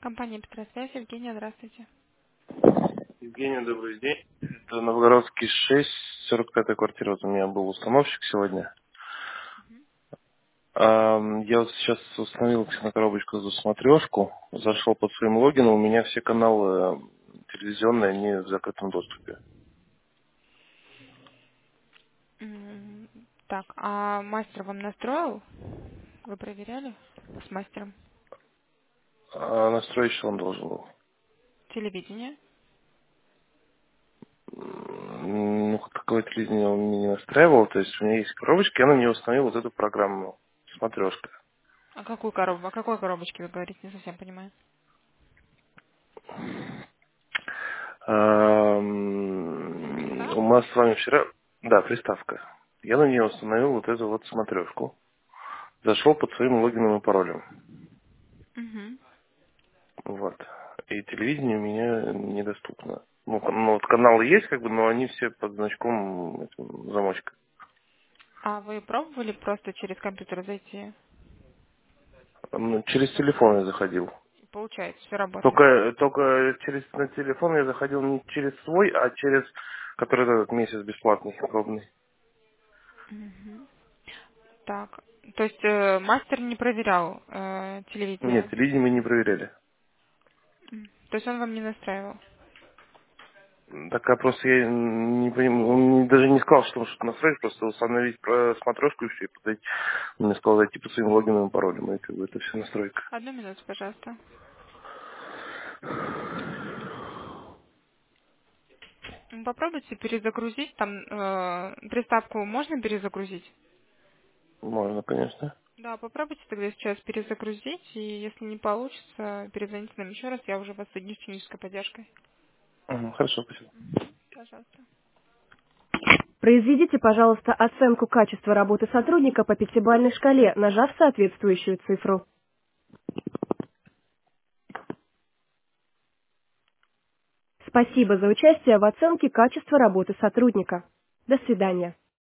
Компания Петросвязь, Евгения, здравствуйте. Евгений, добрый день. Это Новгородский 6, 45-я квартира. Вот у меня был установщик сегодня. Я вот сейчас установил на коробочку за смотрешку, зашел под своим логином, у меня все каналы телевизионные, они в закрытом доступе. Так, а мастер вам настроил? Вы проверяли с мастером? А настроить что он должен был? Телевидение? Ну, какое телевидение он мне не настраивал, то есть у меня есть коробочка, я на нее установил вот эту программу, смотрешка. О какой коробочке вы говорите? Не совсем понимаю. У Приставка? нас с вами вчера, да, приставка. Я на нее установил вот эту вот смотрешку. Зашел под своим логином и паролем. Угу. Вот. И телевидение у меня недоступно. Ну, вот каналы есть, как бы, но они все под значком замочка. А вы пробовали просто через компьютер зайти? Через телефон я заходил. Получается, все работает. Только через на телефон я заходил не через свой, а через который этот месяц бесплатный, пробный. Угу. Так, то есть мастер не проверял Нет, телевизор? телевидение мы не проверяли. То есть он вам не настраивал? Так а просто я не понимаю, он даже не сказал, что он что-то настроить, просто установить смотрешку и все, и подойти. Он мне сказал зайти по своим логинам и паролям, и как бы это все настройка. Одну минуту, пожалуйста. Попробуйте перезагрузить. Там приставку можно перезагрузить? Можно, конечно. Да, попробуйте тогда сейчас перезагрузить, и если не получится, перезвоните нам еще раз, я уже вас соединю с технической поддержкой. Хорошо, спасибо. Пожалуйста. Произведите, пожалуйста, оценку качества работы сотрудника по пятибалльной шкале, нажав соответствующую цифру. Спасибо за участие в оценке качества работы сотрудника. До свидания.